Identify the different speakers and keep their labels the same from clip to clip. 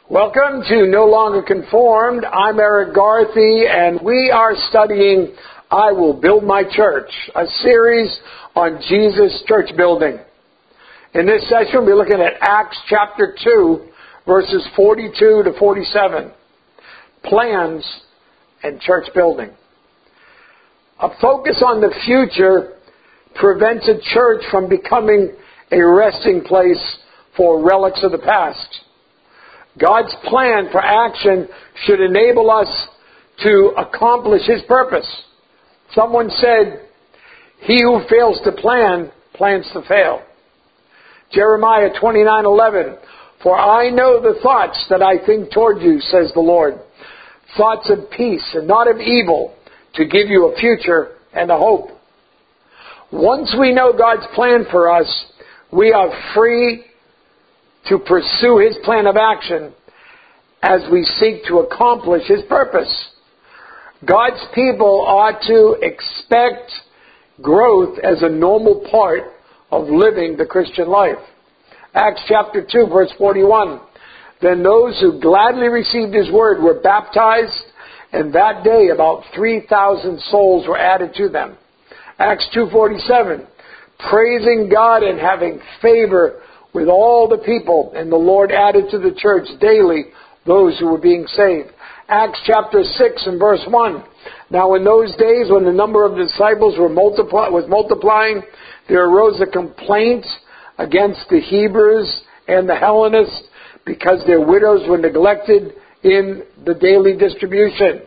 Speaker 1: Welcome to No Longer Conformed. I'm Eric Garthy, and we are studying I Will Build My Church, a series on Jesus church building. In this session, we'll be looking at Acts chapter 2, verses 42 to 47. Plans and church building. A focus on the future prevents a church from becoming a resting place for relics of the past. God's plan for action should enable us to accomplish His purpose. Someone said, "He who fails to plan, plans to fail." Jeremiah 29:11, "For I know the thoughts that I think toward you, says the Lord, thoughts of peace and not of evil, to give you a future and a hope." Once we know God's plan for us, we are free to pursue His plan of action as we seek to accomplish His purpose. God's people ought to expect growth as a normal part of living the Christian life. Acts chapter 2, verse 41. Then those who gladly received His word were baptized, and that day about 3,000 souls were added to them. Acts 2:47. Praising God and having favor with all the people, and the Lord added to the church daily those who were being saved. Acts chapter 6 and verse 1. Now in those days when the number of disciples was multiplying, there arose a complaint against the Hebrews and the Hellenists because their widows were neglected in the daily distribution.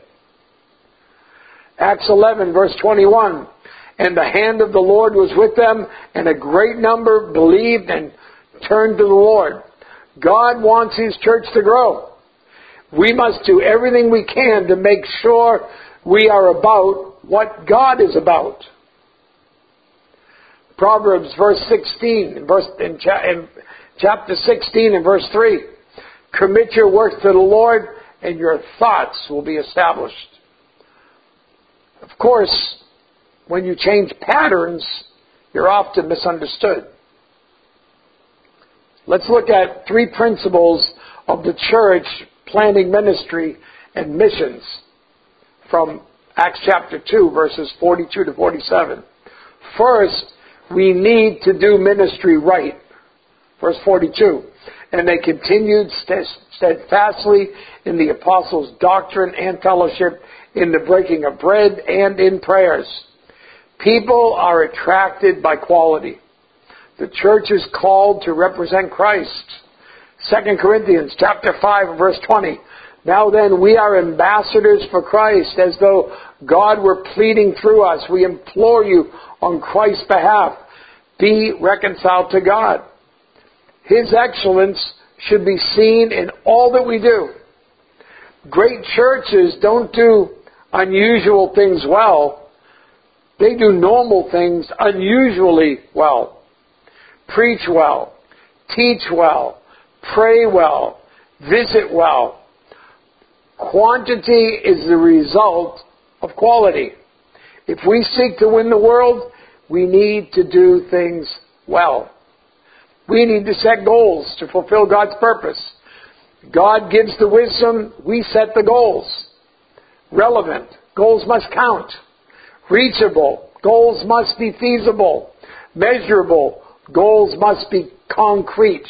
Speaker 1: Acts 11 verse 21. And the hand of the Lord was with them, and a great number believed and turned to the Lord. God wants His church to grow. We must do everything we can to make sure we are about what God is about. Proverbs verse 16, in chapter 16 and verse 3. Commit your work to the Lord, and your thoughts will be established. Of course, when you change patterns, you're often misunderstood. Let's look at three principles of the church planning ministry and missions from Acts chapter 2, verses 42 to 47. First, we need to do ministry right. Verse 42. And they continued steadfastly in the apostles' doctrine and fellowship, in the breaking of bread and in prayers. People are attracted by quality. The church is called to represent Christ. 2 Corinthians chapter 5 verse 20. Now then, we are ambassadors for Christ, as though God were pleading through us. We implore you on Christ's behalf, be reconciled to God. His excellence should be seen in all that we do. Great churches don't do unusual things well. They do normal things unusually well. Preach well, teach well, pray well, visit well. Quantity is the result of quality. If we seek to win the world, we need to do things well. We need to set goals to fulfill God's purpose. God gives the wisdom, we set the goals. Relevant, goals must count. Reachable, goals must be feasible. Measurable, goals must be concrete.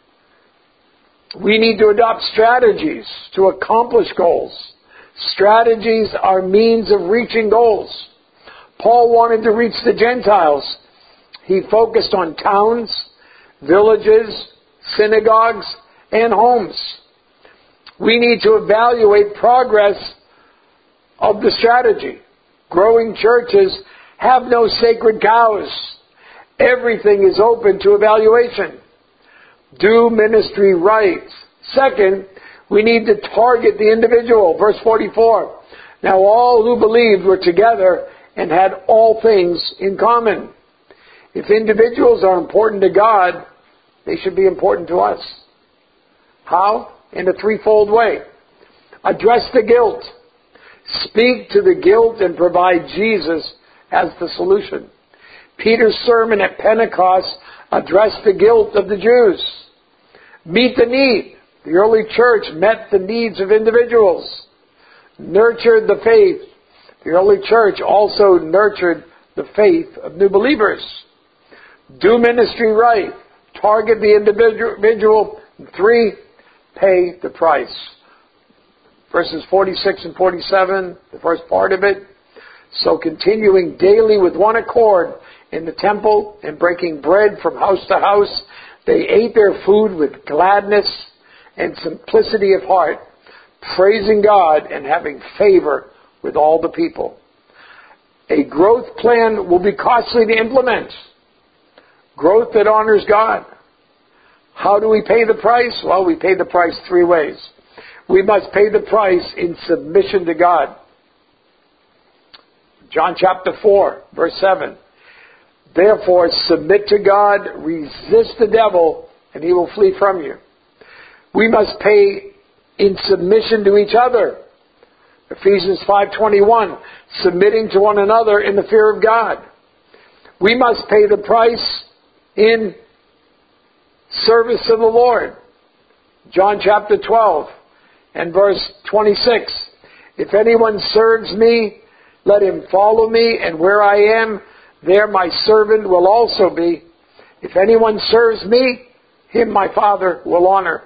Speaker 1: We need to adopt strategies to accomplish goals. Strategies are means of reaching goals. Paul wanted to reach the Gentiles. He focused on towns, villages, synagogues, and homes. We need to evaluate progress of the strategy. Growing churches have no sacred cows. Everything is open to evaluation. Do ministry right. Second, we need to target the individual. Verse 44. Now all who believed were together and had all things in common. If individuals are important to God, they should be important to us. How? In a threefold way. Address the guilt. Speak to the guilt and provide Jesus as the solution. Peter's sermon at Pentecost addressed the guilt of the Jews. Meet the need. The early church met the needs of individuals, nurtured the faith. The early church also nurtured the faith of new believers. Do ministry right. Target the individual. 3, pay the price. Verses 46 and 47, the first part of it. So continuing daily with one accord in the temple and breaking bread from house to house, they ate their food with gladness and simplicity of heart, praising God and having favor with all the people. A growth plan will be costly to implement. Growth that honors God. How do we pay the price? Well, we pay the price 3 ways. We must pay the price in submission to God. John chapter 4, verse 7. Therefore, submit to God, resist the devil, and he will flee from you. We must pay in submission to each other. Ephesians 5:21, submitting to one another in the fear of God. We must pay the price in service to the Lord. John chapter 12 and verse 26. If anyone serves me, let him follow me, and where I am, there my servant will also be. If anyone serves me, him my Father will honor.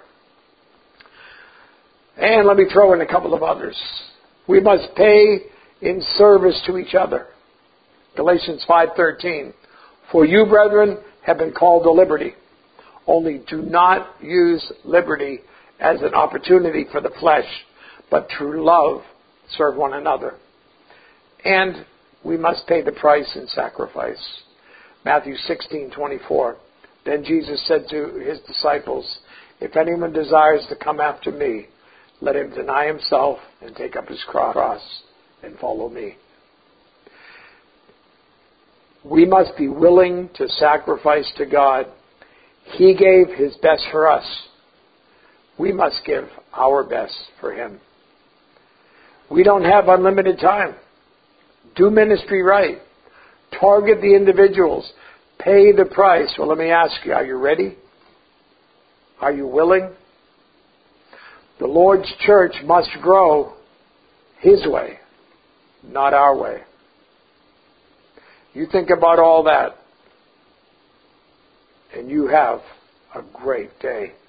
Speaker 1: And let me throw in a couple of others. We must pay in service to each other. Galatians 5:13. For you, brethren, have been called to liberty. Only do not use liberty as an opportunity for the flesh, but through love serve one another. And we must pay the price in sacrifice. Matthew 16:24. Then Jesus said to his disciples, if anyone desires to come after me, let him deny himself and take up his cross and follow me. We must be willing to sacrifice to God. He gave his best for us. We must give our best for him. We don't have unlimited time. Do ministry right. Target the individuals. Pay the price. Well, let me ask you, are you ready? Are you willing? The Lord's church must grow his way, not our way. You think about all that, and you have a great day.